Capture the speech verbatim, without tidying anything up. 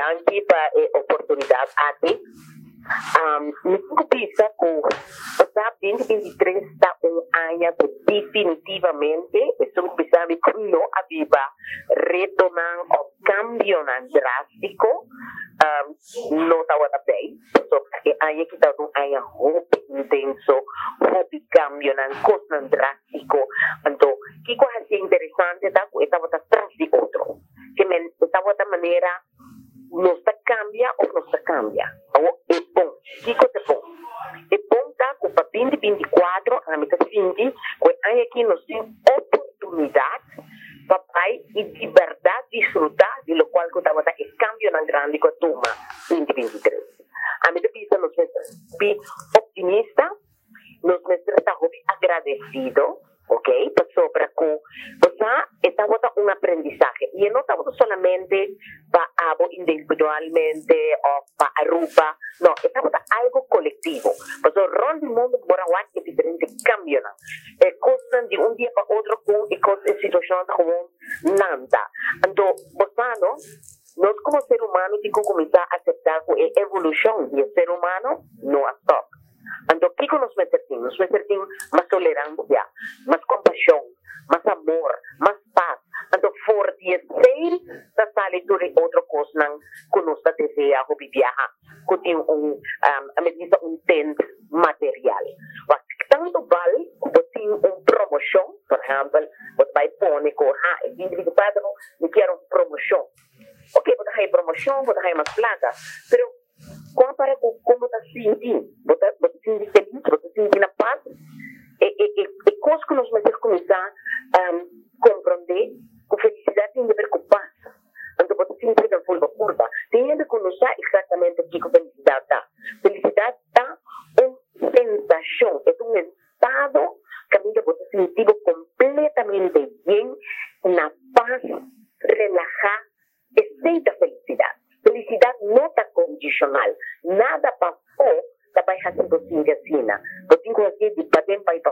danke para a oportunidade aqui. Um, me pensa que o vinte vinte e três está um ano que definitivamente, estou pensando que não havia retornar ao cambio drástico, um, não estava bem, porque aí que está um ano muito intenso, muito cambio, coisa drástico. Então, o que é interessante é que estava atrás de outro, que estava de maneira não se cambia ou não se cambia. Ou é bom. Kiko é bom. É bom que para vinte vinte e quatro, a mitad vinte, que aí aqui nós temos oportunidade para pai e de verdade desfrutar de lo qual que estava o cambio na grande que toma vinte vinte e três. A mitad pensa nós bem optimista, nós está agradecido. Ok, pasó para que, o sea, esta bota un aprendizaje y no está solamente para algo individualmente o para Aruba, no, esta bota algo colectivo. Pasó ron del mundo por agua que diferente cambio, ¿no? Eh, cosas de un día para otro con y cosas en situaciones como nada. Entonces, ¿no? Nós como ser humano temos que começar a aceitar que é evolução e o ser humano não é stop. Então, o que nós merecemos? Nós merecemos mais tolerância, mais compaixão, mais amor, mais paz. Então, fortalecer da saúde de outra coisa que nós desejamos viajar, que tem um, um, a medida um tempo material. Mas tanto vale que tem uma promoção, por exemplo, você vai pôr que ah, é vinte e quatro, eu quero uma promoção. Ok, você tem promoção, você tem mais plata, pero compara com como está sentindo, você você sente feliz, você sente na paz, e e e coisas que nós vamos começar a um, compreender que felicidade tem a ver com paz. Então você sempre tem uma curva, tem a conhecer exatamente o que a felicidade está. Felicidade está uma sensação, é um estado que você se sentir completamente bem, na paz, relajar, e sente a felicidade. Felicidade não está condicional. Nada passou, está vai fazer você assim. Você tem que fazer de bater para ir